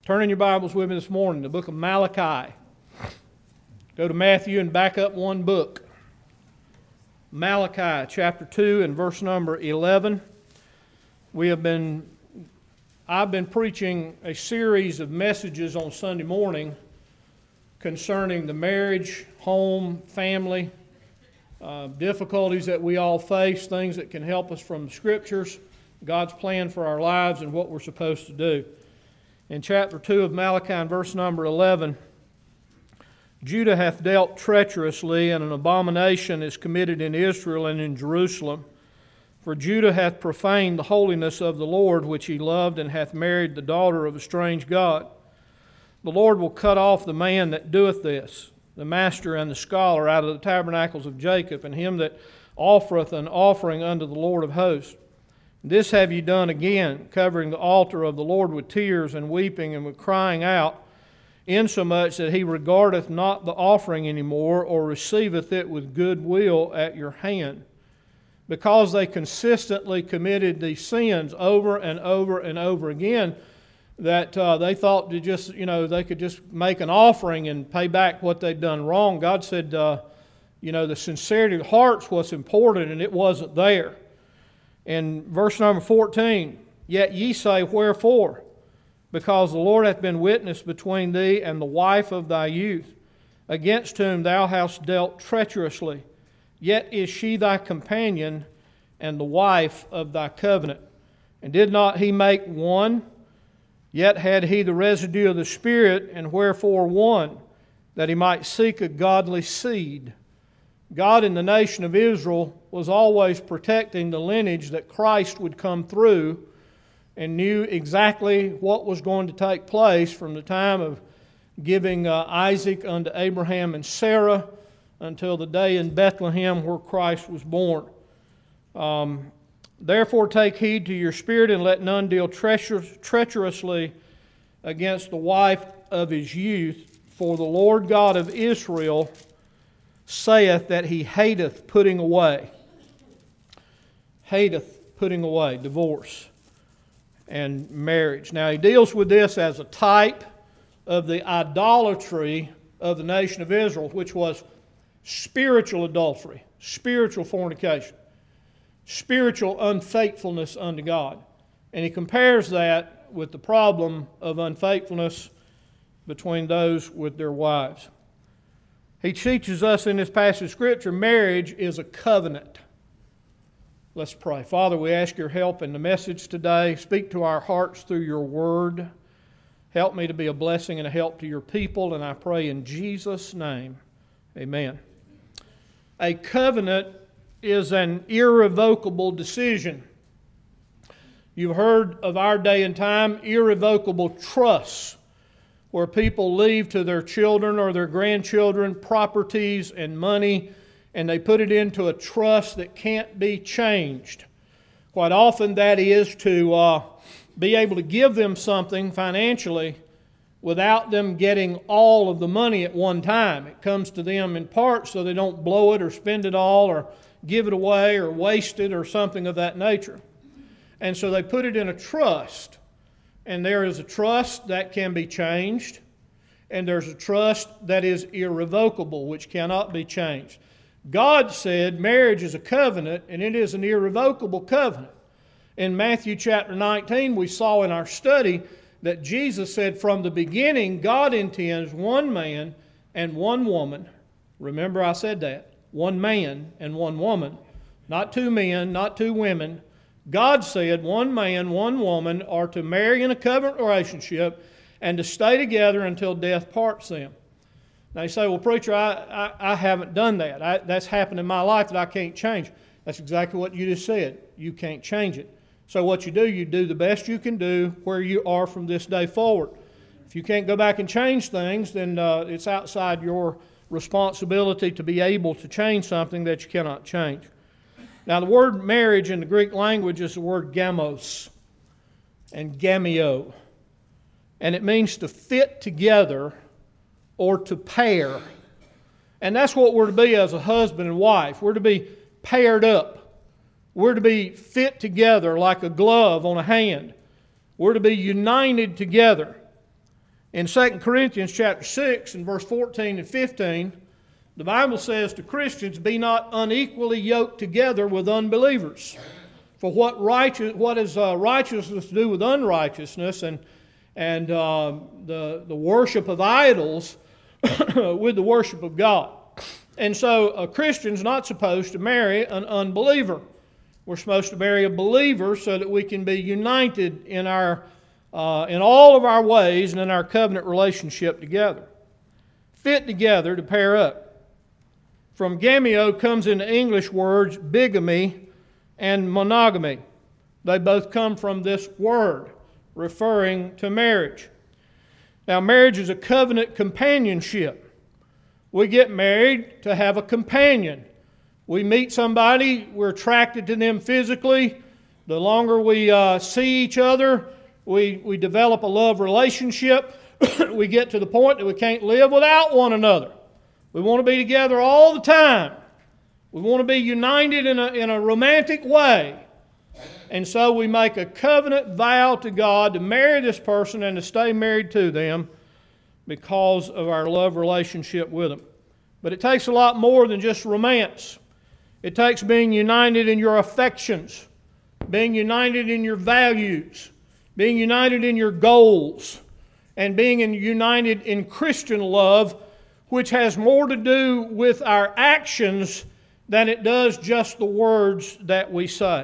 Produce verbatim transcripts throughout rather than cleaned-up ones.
Turn in your Bibles with me this morning, the book of Malachi. Go to Matthew and back up one book. Malachi chapter two and verse number eleven. We have been, I've been preaching a series of messages on Sunday morning concerning the marriage, home, family, uh, difficulties that we all face, things that can help us from the Scriptures, God's plan for our lives, and what we're supposed to do. In chapter two of Malachi, and verse number eleven, Judah hath dealt treacherously, and an abomination is committed in Israel and in Jerusalem. For Judah hath profaned the holiness of the Lord, which he loved, and hath married the daughter of a strange god. The Lord will cut off the man that doeth this, the master and the scholar, out of the tabernacles of Jacob, and him that offereth an offering unto the Lord of hosts. This have ye done again, covering the altar of the Lord with tears and weeping and with crying out, insomuch that he regardeth not the offering any more, or receiveth it with good will at your hand. Because they consistently committed these sins over and over and over again, that uh, they thought to just, you know, they could just make an offering and pay back what they'd done wrong. God said, uh, you know, the sincerity of the heart's what's important, and it wasn't there. In verse number fourteen, yet ye say, wherefore? Because the Lord hath been witness between thee and the wife of thy youth, against whom thou hast dealt treacherously. Yet is she thy companion and the wife of thy covenant. And did not he make one? Yet had he the residue of the Spirit, and wherefore one? That he might seek a godly seed. God in the nation of Israel was always protecting the lineage that Christ would come through, and knew exactly what was going to take place from the time of giving uh, Isaac unto Abraham and Sarah until the day in Bethlehem where Christ was born. Um, Therefore take heed to your spirit, and let none deal treacher- treacherously against the wife of his youth. For the Lord God of Israel saith that he hateth putting away. Hateth putting away, divorce and marriage. Now he deals with this as a type of the idolatry of the nation of Israel, which was spiritual adultery, spiritual fornication, spiritual unfaithfulness unto God. And he compares that with the problem of unfaithfulness between those with their wives. He teaches us in this passage of Scripture, marriage is a covenant. Let's pray. Father, we ask your help in the message today. Speak to our hearts through your word. Help me to be a blessing and a help to your people, and I pray in Jesus' name. Amen. A covenant is an irrevocable decision. You've heard of our day and time, irrevocable trusts, where people leave to their children or their grandchildren properties and money, and they put it into a trust that can't be changed. Quite often that is to uh, be able to give them something financially without them getting all of the money at one time. It comes to them in parts so they don't blow it or spend it all or give it away or waste it or something of that nature. And so they put it in a trust. And there is a trust that can be changed, and there's a trust that is irrevocable, which cannot be changed. God said marriage is a covenant, and it is an irrevocable covenant. In Matthew chapter nineteen, we saw in our study that Jesus said from the beginning, God intends one man and one woman. Remember I said that. One man and one woman. Not two men, not two women. God said one man, one woman are to marry in a covenant relationship and to stay together until death parts them. Now you say, well, preacher, I, I, I haven't done that. I, that's happened in my life that I can't change. That's exactly what you just said. You can't change it. So what you do, you do the best you can do where you are from this day forward. If you can't go back and change things, then uh, it's outside your responsibility to be able to change something that you cannot change. Now the word marriage in the Greek language is the word gamos and gameo. And it means to fit together or to pair. And that's what we're to be as a husband and wife. We're to be paired up. We're to be fit together like a glove on a hand. We're to be united together. In Second Corinthians chapter six and verse fourteen and fifteen, the Bible says to Christians, "Be not unequally yoked together with unbelievers. For what righteous, what is uh, righteousness to do with unrighteousness, and and uh, the the worship of idols with the worship of God?" And so a Christian's not supposed to marry an unbeliever. We're supposed to marry a believer so that we can be united in our uh, in all of our ways and in our covenant relationship together. Fit together to pair up. From gameo comes in the English words bigamy and monogamy. They both come from this word referring to marriage. Now, marriage is a covenant companionship. We get married to have a companion. We meet somebody, we're attracted to them physically. The longer we uh, see each other, we, we develop a love relationship. We get to the point that we can't live without one another. We want to be together all the time. We want to be united in a, in a romantic way. And so we make a covenant vow to God to marry this person and to stay married to them because of our love relationship with them. But it takes a lot more than just romance. It takes being united in your affections, being united in your values, being united in your goals, and being in, united in Christian love, which has more to do with our actions than it does just the words that we say.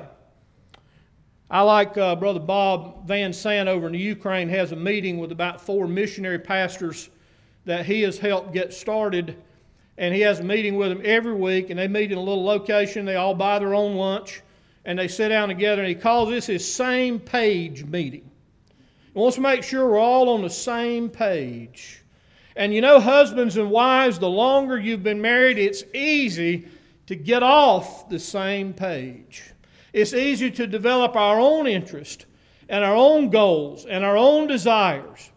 I like uh, Brother Bob Van Sant over in the Ukraine has a meeting with about four missionary pastors that he has helped get started. And he has a meeting with them every week, and they meet in a little location. They all buy their own lunch, and they sit down together, and he calls this his same page meeting. He wants to make sure we're all on the same page. And you know, husbands and wives, the longer you've been married, it's easy to get off the same page. It's easy to develop our own interest and our own goals and our own desires.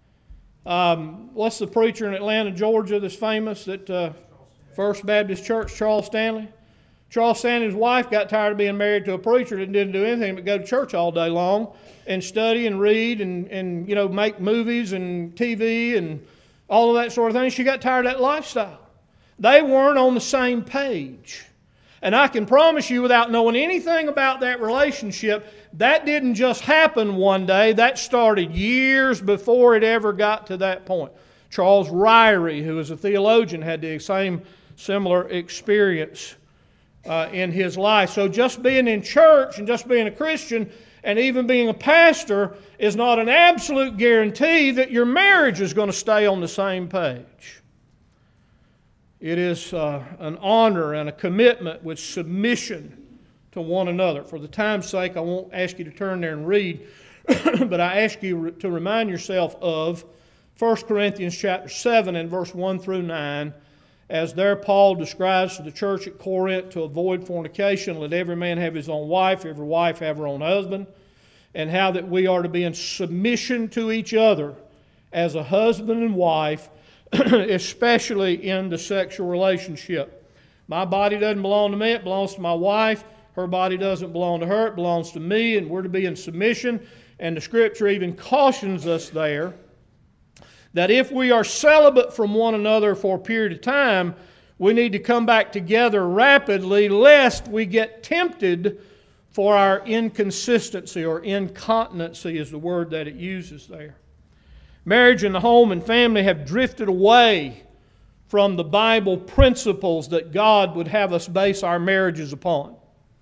Um, what's the preacher in Atlanta, Georgia that's famous at uh, First Baptist Church, Charles Stanley? Charles Stanley's wife got tired of being married to a preacher that didn't do anything but go to church all day long and study and read and, and you know, make movies and T V and all of that sort of thing. She got tired of that lifestyle. They weren't on the same page. And I can promise you, without knowing anything about that relationship, that didn't just happen one day. That started years before it ever got to that point. Charles Ryrie, who was a theologian, had the same similar experience uh, in his life. So just being in church and just being a Christian and even being a pastor is not an absolute guarantee that your marriage is going to stay on the same page. It is uh, an honor and a commitment with submission to one another. For the time's sake, I won't ask you to turn there and read, but I ask you to remind yourself of First Corinthians chapter seven and verse one through nine, as there Paul describes to the church at Corinth to avoid fornication, let every man have his own wife, every wife have her own husband, and how that we are to be in submission to each other as a husband and wife, especially in the sexual relationship. My body doesn't belong to me, it belongs to my wife. Her body doesn't belong to her, it belongs to me, and we're to be in submission. And the Scripture even cautions us there that if we are celibate from one another for a period of time, we need to come back together rapidly, lest we get tempted for our inconsistency, or incontinency is the word that it uses there. Marriage and the home and family have drifted away from the Bible principles that God would have us base our marriages upon.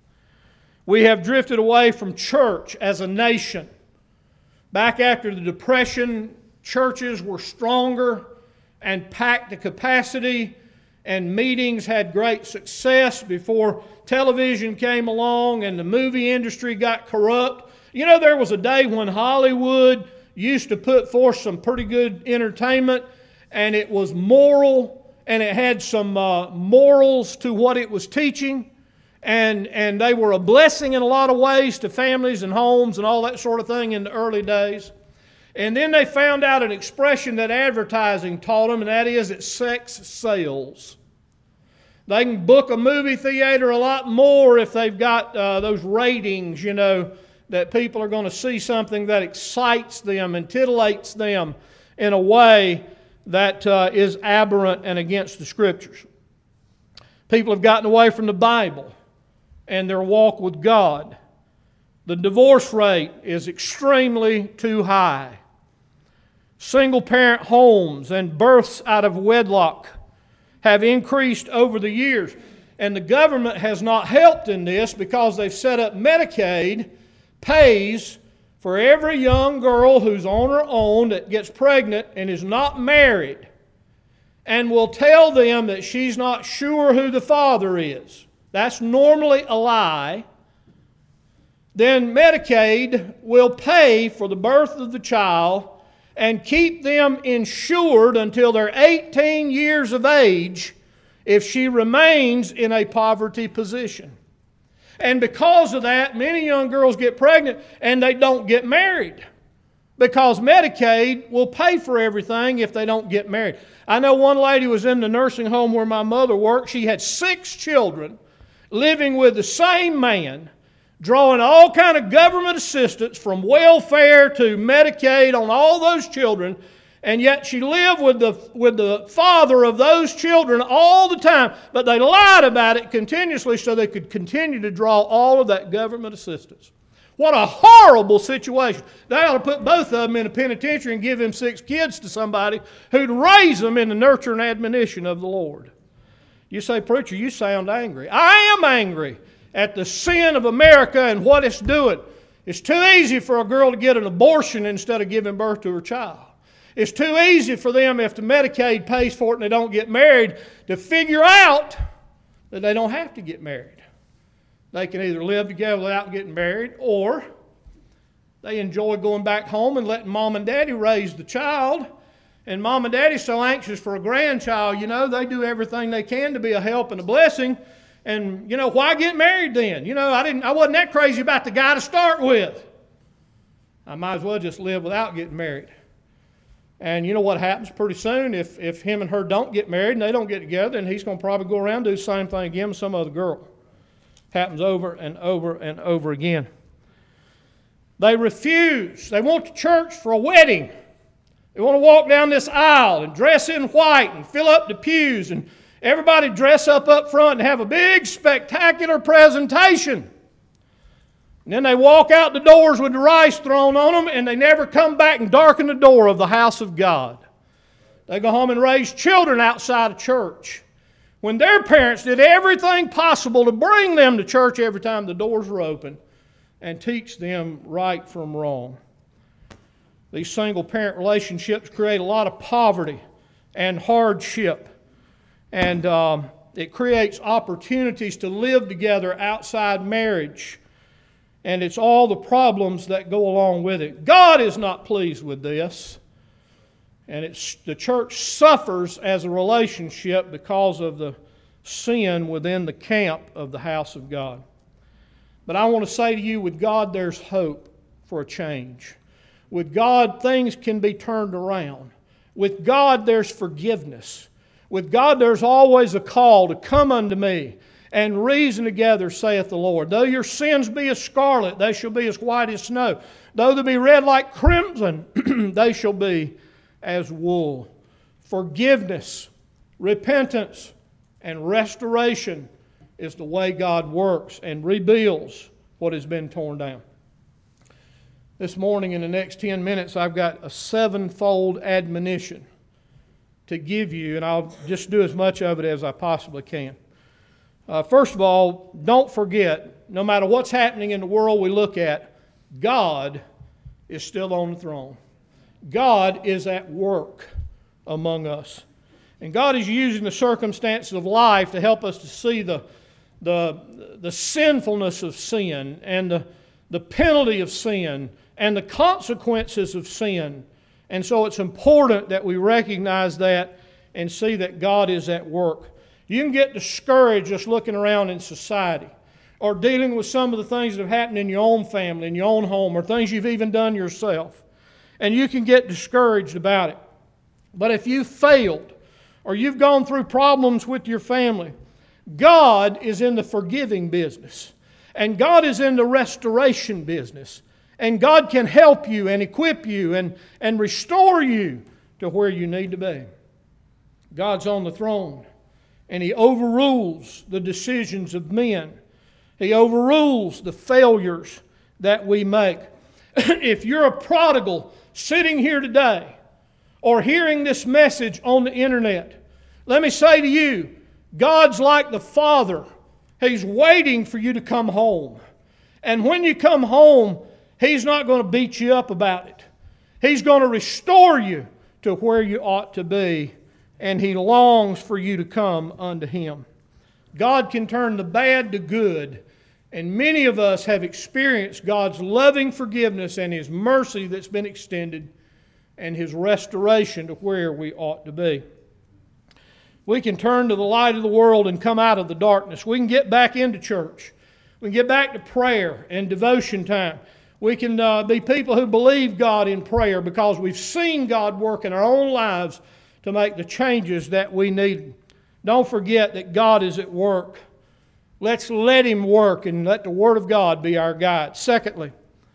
We have drifted away from church as a nation. Back after the Depression, churches were stronger and packed to capacity, and meetings had great success before television came along and the movie industry got corrupt. You know, there was a day when Hollywood used to put forth some pretty good entertainment, and it was moral, and it had some uh, morals to what it was teaching, and, and they were a blessing in a lot of ways to families and homes and all that sort of thing in the early days. And then they found out an expression that advertising taught them, and that is that sex sells. They can book a movie theater a lot more if they've got uh, those ratings, you know, that people are going to see something that excites them and titillates them. in a way that uh, is aberrant and against the Scriptures. People have gotten away from the Bible and their walk with God. The divorce rate is extremely too high. Single-parent homes and births out of wedlock have increased over the years. And the government has not helped in this because they've set up Medicaid pays for every young girl who's on her own that gets pregnant and is not married, and will tell them that she's not sure who the father is. That's normally a lie. Then Medicaid will pay for the birth of the child and keep them insured until they're eighteen years of age if she remains in a poverty position. And because of that, many young girls get pregnant and they don't get married, because Medicaid will pay for everything if they don't get married. I know one lady was in the nursing home where my mother worked. She had six children living with the same man, drawing all kind of government assistance from welfare to Medicaid on all those children, and yet she lived with the, with the father of those children all the time, but they lied about it continuously so they could continue to draw all of that government assistance. What a horrible situation. They ought to put both of them in a penitentiary and give them six kids to somebody who'd raise them in the nurture and admonition of the Lord. You say, preacher, you sound angry. I am angry at the sin of America and what it's doing. It's too easy for a girl to get an abortion instead of giving birth to her child. It's too easy for them, if the Medicaid pays for it and they don't get married, to figure out that they don't have to get married. They can either live together without getting married, or they enjoy going back home and letting mom and daddy raise the child. And mom and daddy's so anxious for a grandchild, you know, they do everything they can to be a help and a blessing. And, you know, why get married then? You know, I didn't. I wasn't that crazy about the guy to start with. I might as well just live without getting married. And you know what happens pretty soon? If, if him and her don't get married and they don't get together, then he's going to probably go around and do the same thing again with some other girl. Happens over and over and over again. They refuse. They want the church for a wedding. They want to walk down this aisle and dress in white and fill up the pews and everybody dress up up front and have a big spectacular presentation. And then they walk out the doors with the rice thrown on them, and they never come back and darken the door of the house of God. They go home and raise children outside of church, when their parents did everything possible to bring them to church every time the doors were open and teach them right from wrong. These single-parent relationships create a lot of poverty and hardship, and um, it creates opportunities to live together outside marriage. And it's all the problems that go along with it. God is not pleased with this. And it's, the church suffers as a relationship because of the sin within the camp of the house of God. But I want to say to you, with God there's hope for a change. With God things can be turned around. With God there's forgiveness. With God there's always a call to come unto me and reason together, saith the Lord. Though your sins be as scarlet, they shall be as white as snow. Though they be red like crimson, they shall be as wool. Forgiveness, repentance, and restoration is the way God works and rebuilds what has been torn down. This morning, in the next ten minutes, I've got a sevenfold admonition to give you, and I'll just do as much of it as I possibly can. Uh, first of all, don't forget, no matter what's happening in the world we look at, God is still on the throne. God is at work among us. And God is using the circumstances of life to help us to see the, the, the sinfulness of sin and the, the penalty of sin and the consequences of sin. And so it's important that we recognize that and see that God is at work. You can get discouraged just looking around in society or dealing with some of the things that have happened in your own family, in your own home, or things you've even done yourself. And you can get discouraged about it. But if you've failed or you've gone through problems with your family, God is in the forgiving business. And God is in the restoration business. And God can help you and equip you and, and restore you to where you need to be. God's on the throne, and He overrules the decisions of men. He overrules the failures that we make. If you're a prodigal sitting here today or hearing this message on the internet, let me say to you, God's like the Father. He's waiting for you to come home. And when you come home, He's not going to beat you up about it. He's going to restore you to where you ought to be, and He longs for you to come unto Him. God can turn the bad to good, and many of us have experienced God's loving forgiveness and His mercy that's been extended and His restoration to where we ought to be. We can turn to the light of the world and come out of the darkness. We can get back into church. We can get back to prayer and devotion time. We can uh, be people who believe God in prayer because we've seen God work in our own lives to make the changes that we need. Don't forget that God is at work. Let's let Him work and let the Word of God be our guide. Secondly,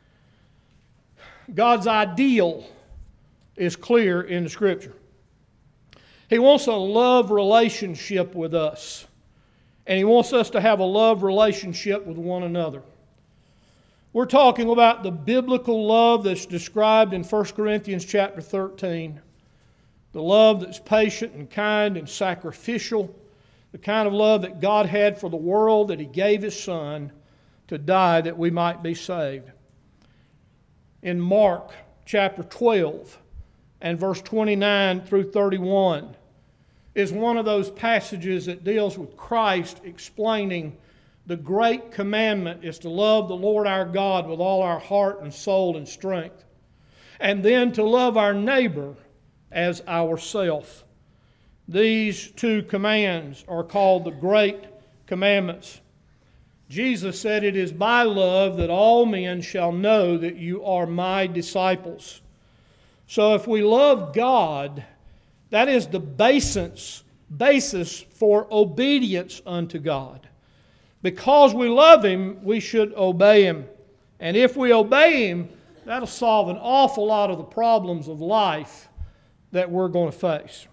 God's ideal is clear in the Scripture. He wants a love relationship with us. And He wants us to have a love relationship with one another. We're talking about the biblical love that's described in First Corinthians chapter thirteen. The love that's patient and kind and sacrificial. The kind of love that God had for the world, that He gave His Son to die that we might be saved. In Mark chapter twelve and verse twenty-nine through thirty-one is one of those passages that deals with Christ explaining the great commandment is to love the Lord our God with all our heart and soul and strength, and then to love our neighbor as ourself. These two commands are called the Great Commandments. Jesus said, "It is by love that all men shall know that you are my disciples." So if we love God, that is the basis, basis for obedience unto God. Because we love Him, we should obey Him. And if we obey Him, that'll solve an awful lot of the problems of life that we're going to face.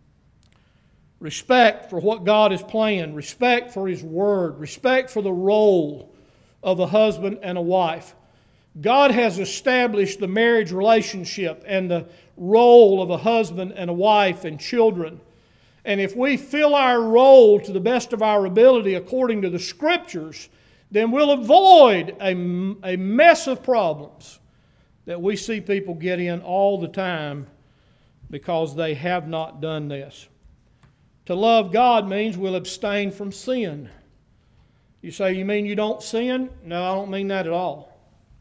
Respect for what God has planned, respect for His Word, respect for the role of a husband and a wife. God has established the marriage relationship and the role of a husband and a wife and children. And if we fill our role to the best of our ability according to the Scriptures, then we'll avoid a, a mess of problems that we see people get in all the time because they have not done this. To love God means we'll abstain from sin. You say, you mean you don't sin? No, I don't mean that at all.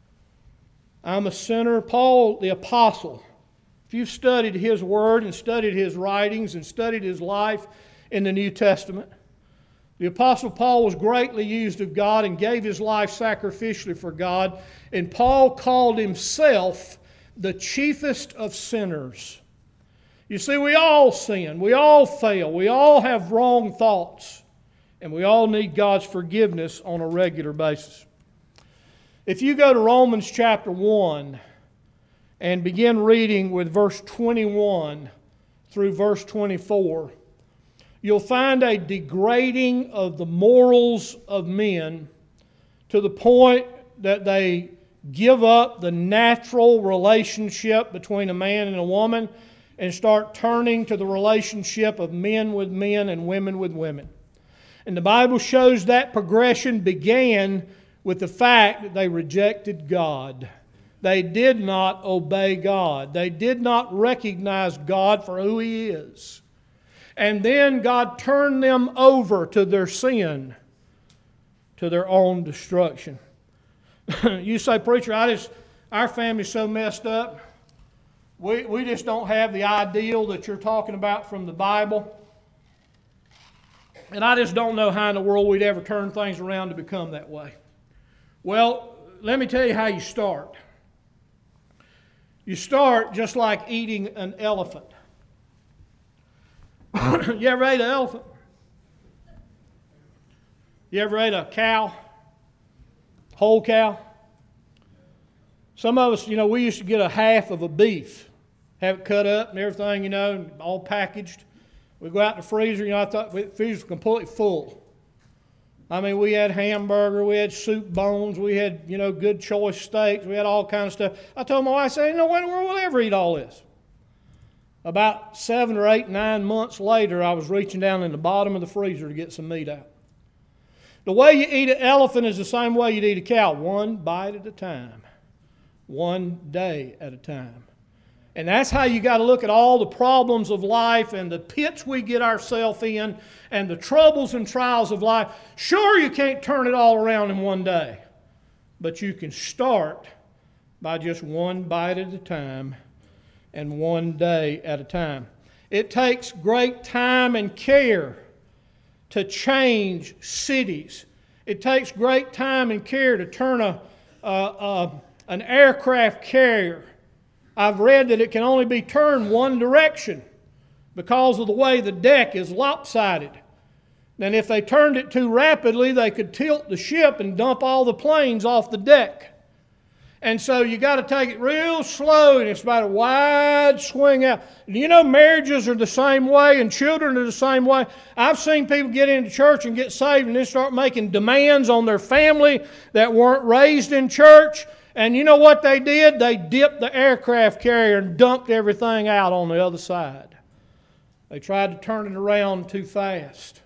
I'm a sinner. Paul the Apostle, if you've studied his word and studied his writings and studied his life in the New Testament, the Apostle Paul was greatly used of God and gave his life sacrificially for God. And Paul called himself the chiefest of sinners. You see, we all sin. We all fail. We all have wrong thoughts. And we all need God's forgiveness on a regular basis. If you go to Romans chapter one and begin reading with verse twenty-one through verse twenty-four, you'll find a degrading of the morals of men to the point that they give up the natural relationship between a man and a woman and start turning to the relationship of men with men and women with women. And the Bible shows that progression began with the fact that they rejected God. They did not obey God. They did not recognize God for who He is. And then God turned them over to their sin, to their own destruction. You say, preacher, I just, our family's so messed up. We, we just don't have the ideal that you're talking about from the Bible. And I just don't know how in the world we'd ever turn things around to become that way. Well, let me tell you how you start. You start just like eating an elephant. You ever ate an elephant? You ever ate a cow? Whole cow? Some of us, you know, we used to get a half of a beef have it cut up and everything, you know, all packaged. We go out in the freezer, you know, I thought the freezer was completely full. I mean, we had hamburger, we had soup bones, we had, you know, good choice steaks, we had all kinds of stuff. I told my wife, I said, no way in the world we'll ever eat all this. About seven or eight, nine months later, I was reaching down in the bottom of the freezer to get some meat out. The way you eat an elephant is the same way you'd eat a cow, one bite at a time, one day at a time. And that's how you got to look at all the problems of life and the pits we get ourselves in and the troubles and trials of life. Sure, you can't turn it all around in one day, but you can start by just one bite at a time and one day at a time. It takes great time and care to change cities. It takes great time and care to turn a, a, a, an aircraft carrier. I've read that it can only be turned one direction because of the way the deck is lopsided. And if they turned it too rapidly, they could tilt the ship and dump all the planes off the deck. And so you got to take it real slow, and it's about a wide swing out. You know, marriages are the same way, and children are the same way. I've seen people get into church and get saved and then start making demands on their family that weren't raised in church. And you know what they did? They dipped the aircraft carrier and dumped everything out on the other side. They tried to turn it around too fast.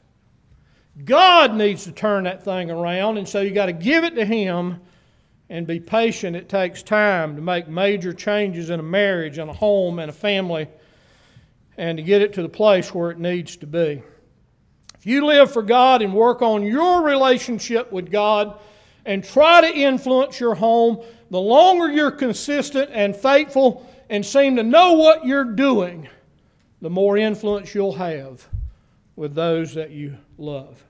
God needs to turn that thing around, and so you got to give it to Him and be patient. It takes time to make major changes in a marriage and a home and a family and to get it to the place where it needs to be. If you live for God and work on your relationship with God and try to influence your home, the longer you're consistent and faithful and seem to know what you're doing, the more influence you'll have with those that you love.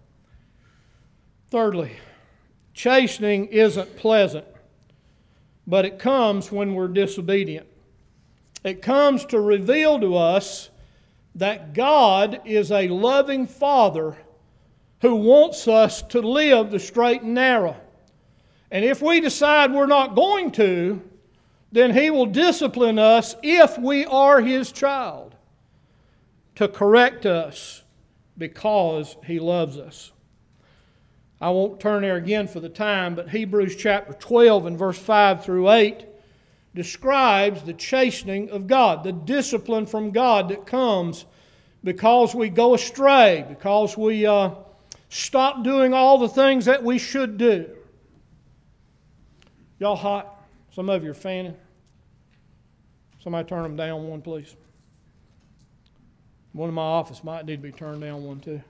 Thirdly, chastening isn't pleasant, but it comes when we're disobedient. It comes to reveal to us that God is a loving Father who wants us to live the straight and narrow. And if we decide we're not going to, then He will discipline us if we are His child to correct us because He loves us. I won't turn there again for the time, but Hebrews chapter twelve and verse five through eight describes the chastening of God, the discipline from God that comes because we go astray, because we uh, stop doing all the things that we should do. Y'all hot? Some of you are fanning. Somebody turn them down one, please. One in my office might need to be turned down one, too.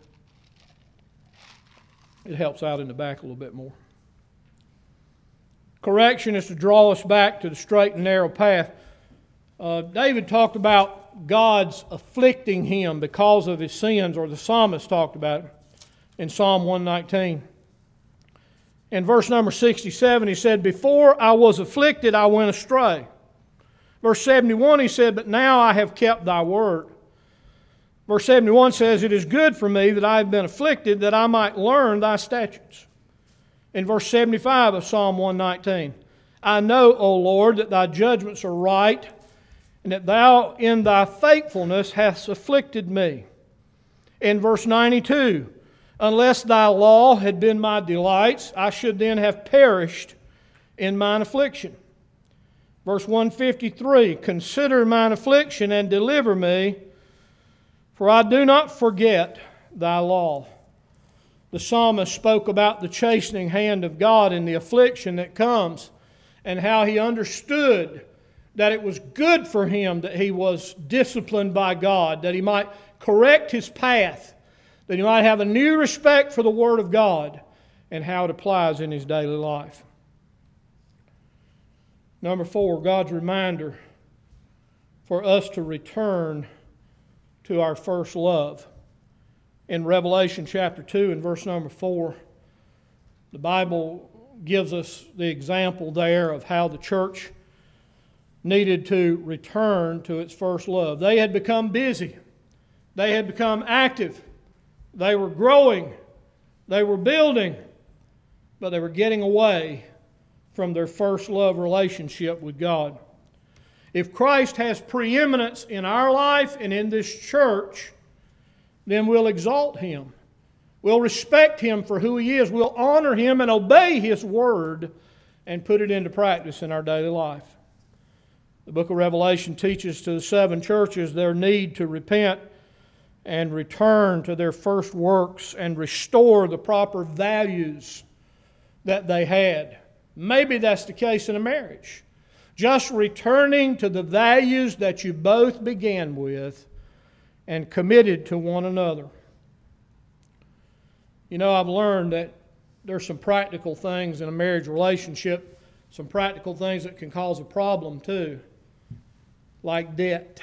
It helps out in the back a little bit more. Correction is to draw us back to the straight and narrow path. Uh, David talked about God's afflicting him because of his sins, or the psalmist talked about it in Psalm one nineteen. In verse number sixty-seven, he said, "Before I was afflicted, I went astray." Verse seventy-one, he said, "But now I have kept thy word." Verse seventy-one says, "It is good for me that I have been afflicted, that I might learn thy statutes." In verse seventy-five of Psalm one nineteen, "I know, O Lord, that thy judgments are right, and that thou in thy faithfulness hast afflicted me." In verse ninety-two, "Unless thy law had been my delights, I should then have perished in mine affliction." Verse one fifty-three, "Consider mine affliction and deliver me, for I do not forget thy law." The psalmist spoke about the chastening hand of God and the affliction that comes, and how he understood that it was good for him that he was disciplined by God, that he might correct his path, that he might have a new respect for the Word of God and how it applies in his daily life. Number four, God's reminder for us to return to our first love. In Revelation chapter two and verse number four, the Bible gives us the example there of how the church needed to return to its first love. They had become busy. They had become active. They were growing. They were building. But they were getting away from their first love relationship with God. If Christ has preeminence in our life and in this church, then we'll exalt Him. We'll respect Him for who He is. We'll honor Him and obey His Word and put it into practice in our daily life. The book of Revelation teaches to the seven churches their need to repent and return to their first works and restore the proper values that they had. Maybe that's the case in a marriage. Just returning to the values that you both began with and committed to one another. You know, I've learned that there's some practical things in a marriage relationship, some practical things that can cause a problem too, like debt.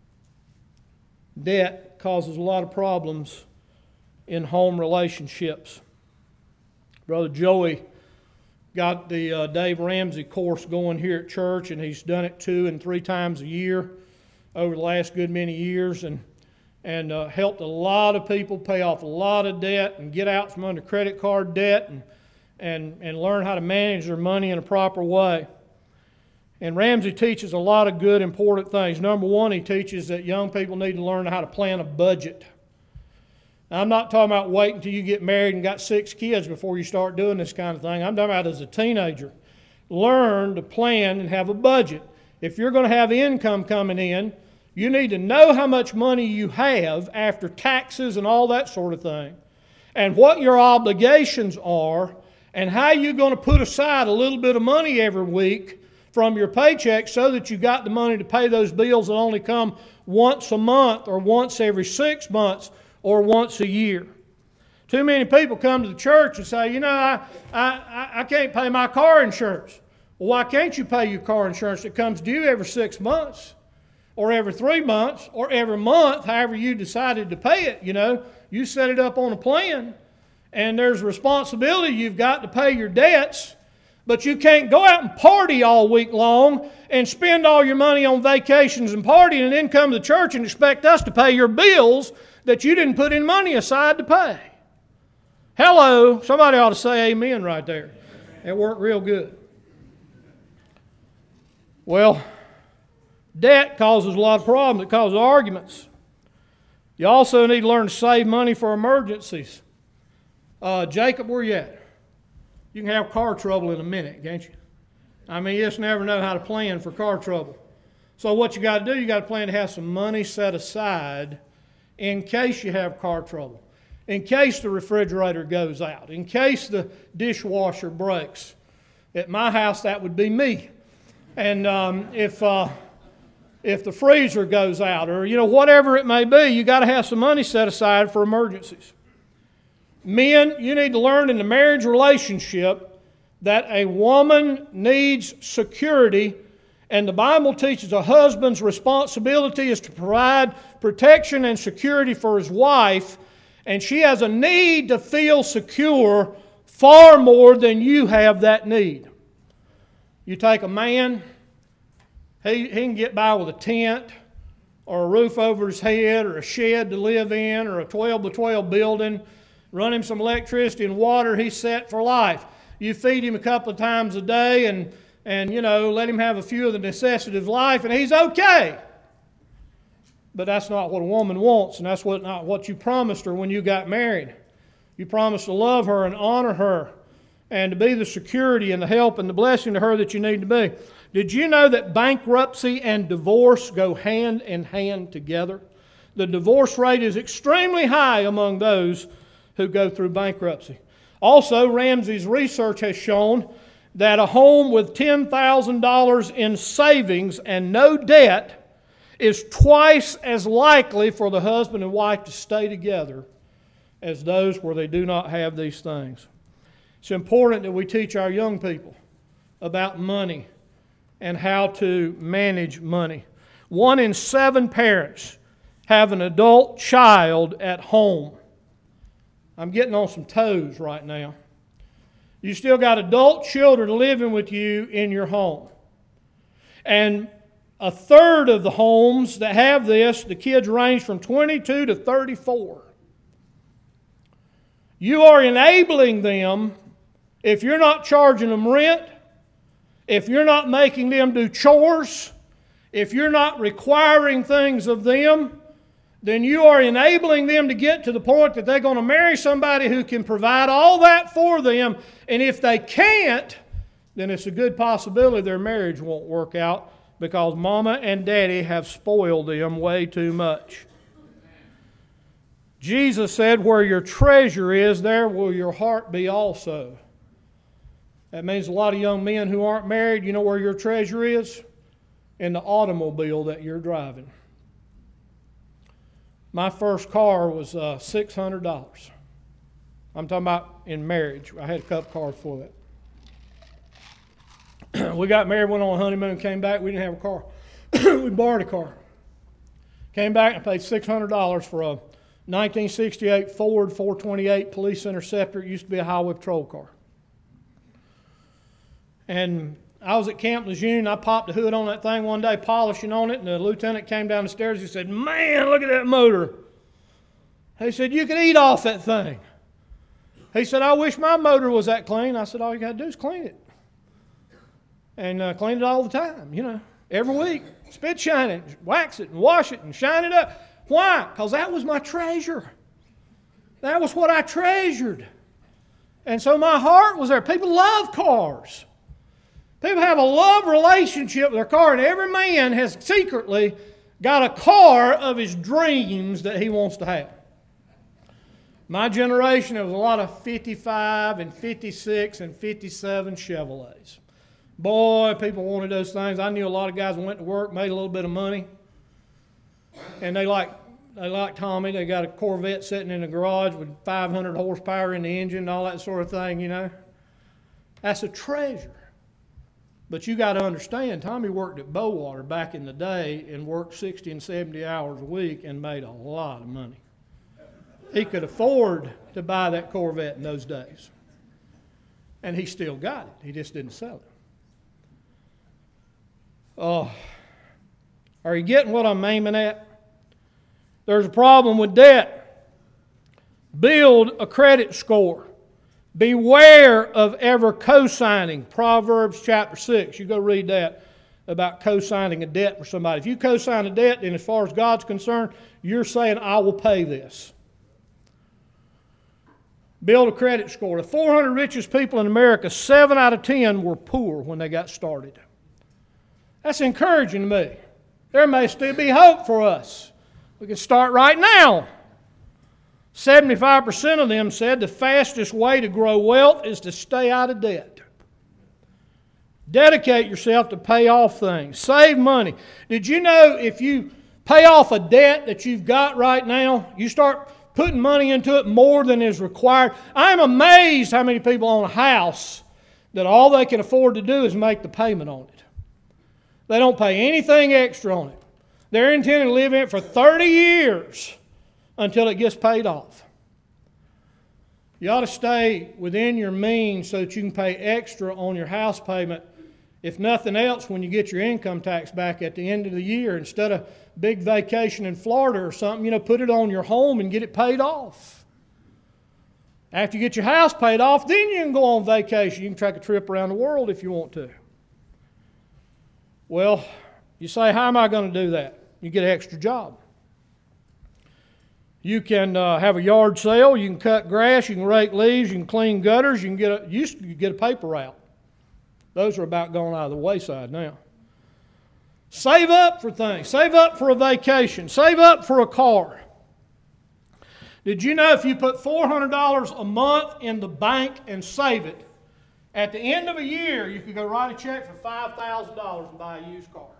Debt causes a lot of problems in home relationships. Brother Joey got the uh, Dave Ramsey course going here at church, and he's done it two and three times a year over the last good many years, and and uh, helped a lot of people pay off a lot of debt and get out from under credit card debt and and and learn how to manage their money in a proper way. And Ramsey teaches a lot of good, important things. Number one, he teaches that young people need to learn how to plan a budget. Now, I'm not talking about waiting until you get married and got six kids before you start doing this kind of thing. I'm talking about as a teenager. Learn to plan and have a budget. If you're going to have income coming in, you need to know how much money you have after taxes and all that sort of thing, and what your obligations are, and how you're going to put aside a little bit of money every week from your paycheck so that you got the money to pay those bills that only come once a month or once every six months or once a year. Too many people come to the church and say, you know, I, I, I can't pay my car insurance. Well, why can't you pay your car insurance? It comes due every six months or every three months or every month, however you decided to pay it. You know, you set it up on a plan, and there's a responsibility you've got to pay your debts. But you can't go out and party all week long and spend all your money on vacations and partying and then come to the church and expect us to pay your bills that you didn't put any money aside to pay. Hello, somebody ought to say amen right there. It worked real good. Well, debt causes a lot of problems. It causes arguments. You also need to learn to save money for emergencies. Uh, Jacob, where you at? You can have car trouble in a minute, can't you? I mean, you just never know how to plan for car trouble. So what you got to do, you got to plan to have some money set aside in case you have car trouble, in case the refrigerator goes out, in case the dishwasher breaks. At my house, that would be me. And um, if uh, if the freezer goes out, or you know whatever it may be, you got to have some money set aside for emergencies. Men, you need to learn in the marriage relationship that a woman needs security, and the Bible teaches a husband's responsibility is to provide protection and security for his wife, and she has a need to feel secure far more than you have that need. You take a man, he, he can get by with a tent or a roof over his head or a shed to live in or a twelve by twelve building. Run him some electricity and water, he's set for life. You feed him a couple of times a day and, and you know, let him have a few of the necessities of life and he's okay. But that's not what a woman wants, and that's what, not what you promised her when you got married. You promised to love her and honor her and to be the security and the help and the blessing to her that you need to be. Did you know that bankruptcy and divorce go hand in hand together? The divorce rate is extremely high among those who go through bankruptcy. Also, Ramsey's research has shown that a home with ten thousand dollars in savings and no debt is twice as likely for the husband and wife to stay together as those where they do not have these things. It's important that we teach our young people about money and how to manage money. One in seven parents have an adult child at home. I'm getting on some toes right now. You still got adult children living with you in your home. And a third of the homes that have this, the kids range from twenty-two to thirty-four. You are enabling them, if you're not charging them rent, if you're not making them do chores, if you're not requiring things of them, then you are enabling them to get to the point that they're going to marry somebody who can provide all that for them. And if they can't, then it's a good possibility their marriage won't work out because mama and daddy have spoiled them way too much. Jesus said, where your treasure is, there will your heart be also. That means a lot of young men who aren't married, you know where your treasure is? In the automobile that you're driving. My first car was uh, six hundred dollars. I'm talking about in marriage. I had a couple cars for that. We got married, went on a honeymoon, came back. We didn't have a car. We borrowed a car. Came back and paid six hundred dollars for a nineteen sixty-eight Ford four twenty-eight Police Interceptor. It used to be a highway patrol car. And I was at Camp Lejeune. I popped the hood on that thing one day, polishing on it, and the lieutenant came down the stairs. He said, man, look at that motor. He said, you could eat off that thing. He said, I wish my motor was that clean. I said, all you got to do is clean it. And uh, clean it all the time, you know, every week. Spit shine it, wax it, and wash it, and shine it up. Why? Because that was my treasure. That was what I treasured. And so my heart was there. People love cars. People have a love relationship with their car, and every man has secretly got a car of his dreams that he wants to have. My generation, there was a lot of fifty-five and fifty-six and fifty-seven Chevrolets. Boy, people wanted those things. I knew a lot of guys who went to work, made a little bit of money, and they liked, they liked Tommy. They got a Corvette sitting in the garage with five hundred horsepower in the engine and all that sort of thing, you know. That's a treasure. But you got to understand, Tommy worked at Bowater back in the day and worked sixty and seventy hours a week and made a lot of money. He could afford to buy that Corvette in those days. And he still got it. He just didn't sell it. Oh, are you getting what I'm aiming at? There's a problem with debt. Build a credit score. Beware of ever co-signing. Proverbs chapter six. You go read that about co-signing a debt for somebody. If you co-sign a debt, then as far as God's concerned, you're saying, I will pay this. Build a credit score. The four hundred richest people in America, seven out of ten were poor when they got started. That's encouraging to me. There may still be hope for us. We can start right now. seventy-five percent of them said the fastest way to grow wealth is to stay out of debt. Dedicate yourself to pay off things. Save money. Did you know if you pay off a debt that you've got right now, you start putting money into it more than is required? I'm amazed how many people own a house that all they can afford to do is make the payment on it. They don't pay anything extra on it. They're intending to live in it for thirty years. Until it gets paid off. You ought to stay within your means so that you can pay extra on your house payment. If nothing else, when you get your income tax back at the end of the year, instead of big vacation in Florida or something, you know, put it on your home and get it paid off. After you get your house paid off, then you can go on vacation. You can take a trip around the world if you want to. Well, you say, how am I going to do that? You get an extra job. You can uh, have a yard sale, you can cut grass, you can rake leaves, you can clean gutters, you can get a, you used to get a paper route. Those are about going out of the wayside now. Save up for things. Save up for a vacation. Save up for a car. Did you know if you put four hundred dollars a month in the bank and save it, at the end of a year you could go write a check for five thousand dollars and buy a used car?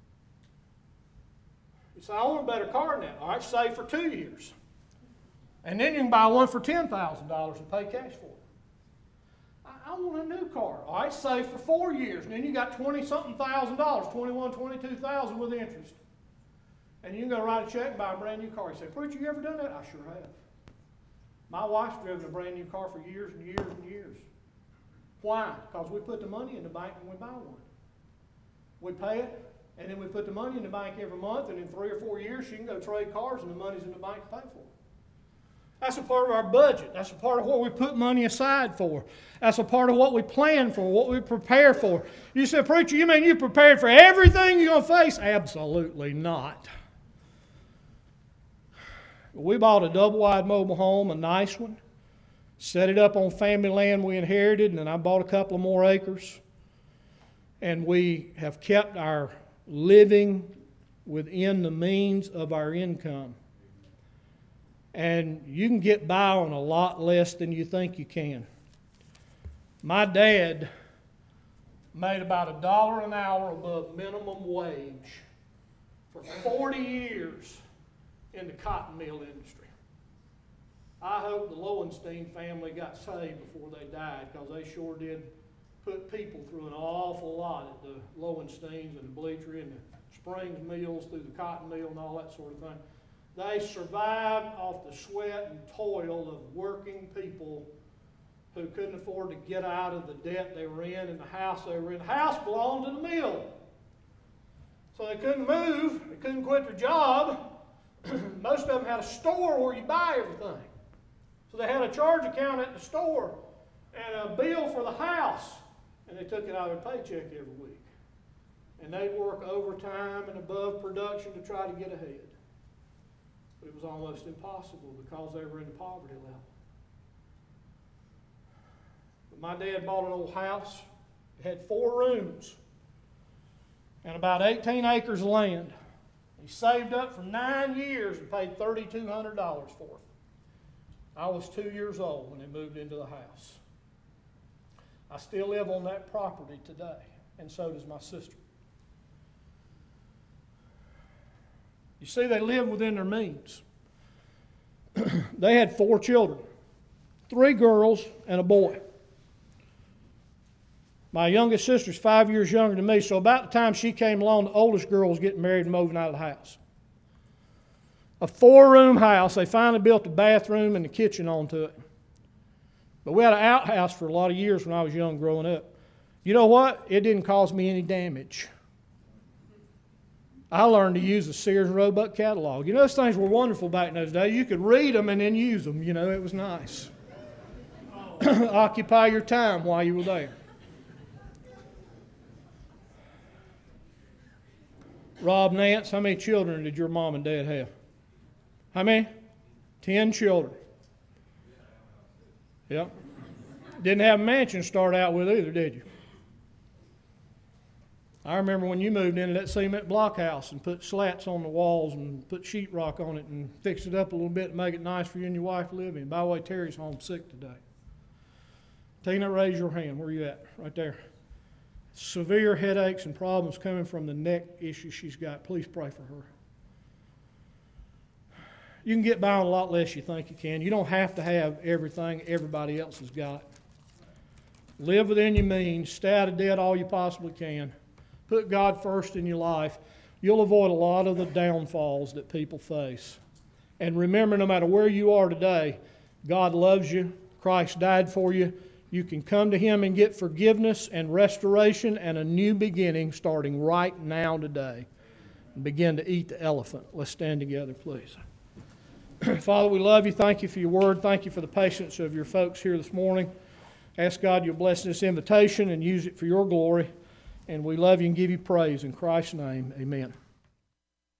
You say, I want a better car now. All right, save for two years. And then you can buy one for ten thousand dollars and pay cash for it. I, I want a new car. All right, save for four years. And then you got twenty-something thousand dollars, twenty-one, twenty-two thousand with interest. And you can go write a check and buy a brand new car. You say, Preacher, you ever done that? I sure have. My wife's driven a brand new car for years and years and years. Why? Because we put the money in the bank when we buy one. We pay it. And then we put the money in the bank every month, and in three or four years, she can go trade cars, and the money's in the bank to pay for it. That's a part of our budget. That's a part of what we put money aside for. That's a part of what we plan for, what we prepare for. You say, preacher, you mean you prepared for everything you're going to face? Absolutely not. We bought a double-wide mobile home, a nice one, set it up on family land we inherited, and then I bought a couple of more acres. And we have kept our living within the means of our income. And you can get by on a lot less than you think you can. My dad made about a dollar an hour above minimum wage for forty years in the cotton mill industry. I hope the Lowenstein family got saved before they died, because they sure did put people through an awful lot at the Lowensteins and the Bleachery and the Springs mills, through the cotton mill and all that sort of thing. They survived off the sweat and toil of working people who couldn't afford to get out of the debt they were in and the house they were in. The house belonged to the mill. So they couldn't move. They couldn't quit their job. Most of them had a store where you buy everything. So they had a charge account at the store and a bill for the house. And they took it out of their paycheck every week. And they'd work overtime and above production to try to get ahead. But it was almost impossible because they were in the poverty level. But my dad bought an old house. It had four rooms and about eighteen acres of land. He saved up for nine years and paid three thousand two hundred dollars for it. I was two years old when they moved into the house. I still live on that property today, and so does my sister. You see, they lived within their means. They had four children, three girls and a boy. My youngest sister's five years younger than me, so about the time she came along, the oldest girl was getting married and moving out of the house. A four-room house. They finally built a bathroom and the kitchen onto it. But we had an outhouse for a lot of years when I was young growing up. You know what? It didn't cause me any damage. I learned to use the Sears and Roebuck catalog. You know, those things were wonderful back in those days. You could read them and then use them. You know, it was nice. Occupy your time while you were there. Rob Nance, how many children did your mom and dad have? How many? Ten children. Yep. Didn't have a mansion to start out with either, did you? I remember when you moved into that cement block house and put slats on the walls and put sheetrock on it and fixed it up a little bit and make it nice for you and your wife to live in. By the way, Terry's home sick today. Tina, raise your hand. Where are you at? Right there. Severe headaches and problems coming from the neck issue she's got. Please pray for her. You can get by on a lot less you think you can. You don't have to have everything everybody else has got. Live within your means. Stay out of debt all you possibly can. Put God first in your life. You'll avoid a lot of the downfalls that people face. And remember, no matter where you are today, God loves you. Christ died for you. You can come to Him and get forgiveness and restoration and a new beginning starting right now today. And begin to eat the elephant. Let's stand together, please. Father, we love you. Thank you for your word. Thank you for the patience of your folks here this morning. Ask God you'll bless this invitation and use it for your glory. And we love you and give you praise. In Christ's name, amen.